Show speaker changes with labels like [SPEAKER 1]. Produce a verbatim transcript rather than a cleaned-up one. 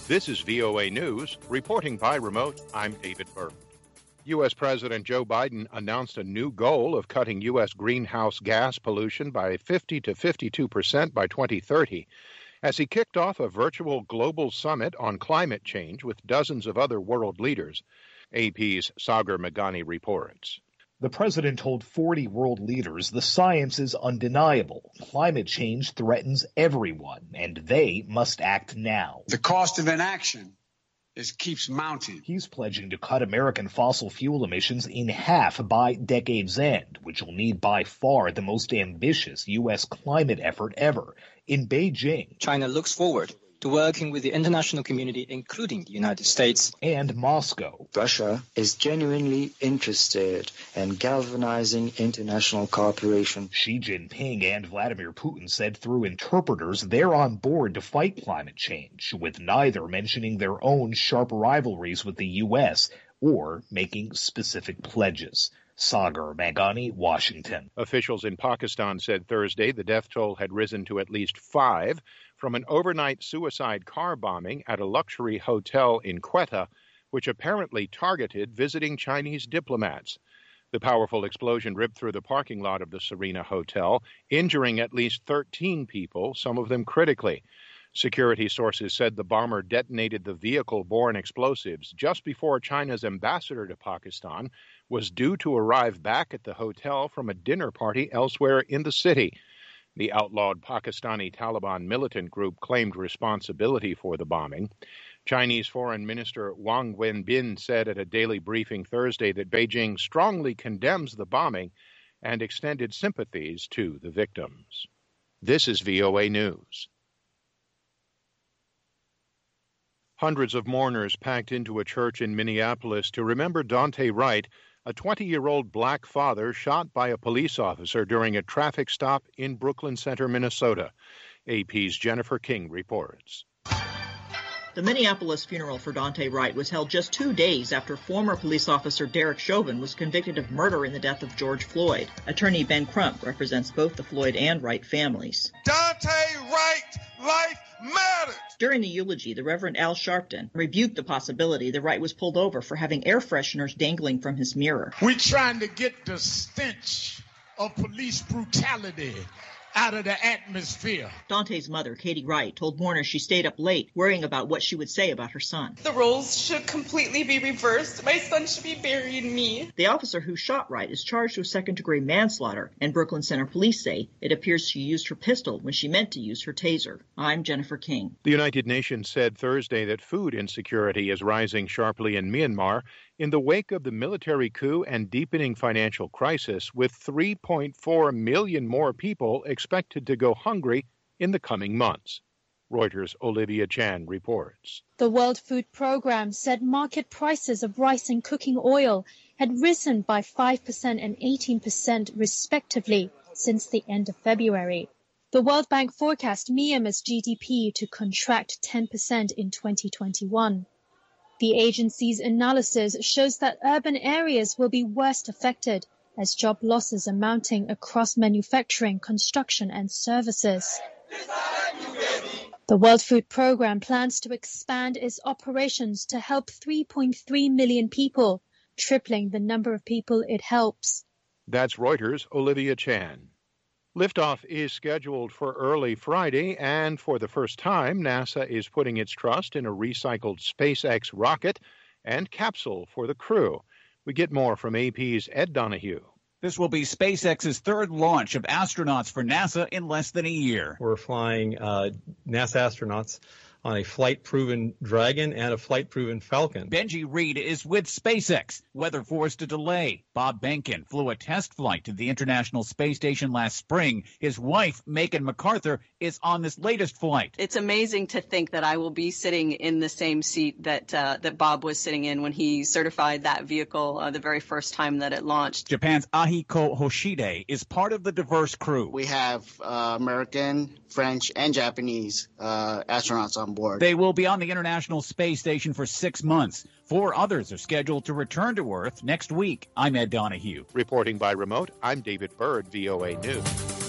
[SPEAKER 1] This is V O A News. Reporting by remote, I'm David Byrd. U S. President Joe Biden announced a new goal of cutting U S greenhouse gas pollution by fifty to fifty-two percent by twenty thirty as he kicked off a virtual global summit on climate change with dozens of other world leaders. A P's Sagar Meghani reports.
[SPEAKER 2] The president told forty world leaders the science is undeniable. Climate change threatens everyone, and they must act now.
[SPEAKER 3] The cost of inaction is keeps mounting.
[SPEAKER 2] He's pledging to cut American fossil fuel emissions in half by decade's end, which will need by far the most ambitious U S climate effort ever. In Beijing,
[SPEAKER 4] China looks forward to working with the international community, including the United States
[SPEAKER 2] and Moscow.
[SPEAKER 5] Russia is genuinely interested in galvanizing international cooperation.
[SPEAKER 2] Xi Jinping and Vladimir Putin said through interpreters they're on board to fight climate change, with neither mentioning their own sharp rivalries with the U S or making specific pledges. Sagar Meghani, Washington.
[SPEAKER 1] Officials in Pakistan said Thursday the death toll had risen to at least five from an overnight suicide car bombing at a luxury hotel in Quetta, which apparently targeted visiting Chinese diplomats. The powerful explosion ripped through the parking lot of the Serena Hotel, injuring at least thirteen people, some of them critically. Security sources said the bomber detonated the vehicle-borne explosives just before China's ambassador to Pakistan was due to arrive back at the hotel from a dinner party elsewhere in the city. The outlawed Pakistani Taliban militant group claimed responsibility for the bombing. Chinese Foreign Minister Wang Wenbin said at a daily briefing Thursday that Beijing strongly condemns the bombing and extended sympathies to the victims. This is V O A News. Hundreds of mourners packed into a church in Minneapolis to remember Daunte Wright, a twenty-year-old black father shot by a police officer during a traffic stop in Brooklyn Center, Minnesota. A P's Jennifer King reports.
[SPEAKER 6] The Minneapolis funeral for Daunte Wright was held just two days after former police officer Derek Chauvin was convicted of murder in the death of George Floyd. Attorney Ben Crump represents both the Floyd and Wright families.
[SPEAKER 7] Daunte Wright, life matters!
[SPEAKER 6] During the eulogy, the Reverend Al Sharpton rebuked the possibility that Wright was pulled over for having air fresheners dangling from his mirror.
[SPEAKER 7] We're trying to get the stench of police brutality out of the atmosphere.
[SPEAKER 6] Daunte's mother, Katie Wright, told mourners she stayed up late, worrying about what she would say about her son.
[SPEAKER 8] The roles should completely be reversed. My son should be burying me.
[SPEAKER 6] The officer who shot Wright is charged with second-degree manslaughter, and Brooklyn Center police say it appears she used her pistol when she meant to use her taser. I'm Jennifer King.
[SPEAKER 1] The United Nations said Thursday that food insecurity is rising sharply in Myanmar in the wake of the military coup and deepening financial crisis, with three point four million more people expected to go hungry in the coming months. Reuters' Olivia Chan reports.
[SPEAKER 9] The World Food Programme said market prices of rice and cooking oil had risen by five percent and eighteen percent respectively since the end of February. The World Bank forecast Myanmar's G D P to contract ten percent in twenty twenty-one. The agency's analysis shows that urban areas will be worst affected as job losses are mounting across manufacturing, construction and services. The World Food Programme plans to expand its operations to help three point three million people, tripling the number of people it helps.
[SPEAKER 1] That's Reuters' Olivia Chan. Liftoff is scheduled for early Friday, and for the first time, NASA is putting its trust in a recycled SpaceX rocket and capsule for the crew. We get more from A P's Ed Donahue.
[SPEAKER 10] This will be SpaceX's third launch of astronauts for NASA in less than a year.
[SPEAKER 11] We're flying uh, NASA astronauts on a flight-proven Dragon and a flight-proven Falcon.
[SPEAKER 10] Benji Reed is with SpaceX. Weather forced a delay. Bob Behnken flew a test flight to the International Space Station last spring. His wife, Macon MacArthur, is on this latest flight.
[SPEAKER 12] It's amazing to think that I will be sitting in the same seat that uh, that Bob was sitting in when he certified that vehicle uh, the very first time that it launched.
[SPEAKER 10] Japan's Ahiko Hoshide is part of the diverse crew.
[SPEAKER 13] We have uh, American, French, and Japanese uh, astronauts on board.
[SPEAKER 10] They will be on the International Space Station for six months. Four others are scheduled to return to Earth next week. I'm Ed Donahue.
[SPEAKER 1] Reporting by remote, I'm David Byrd, V O A News.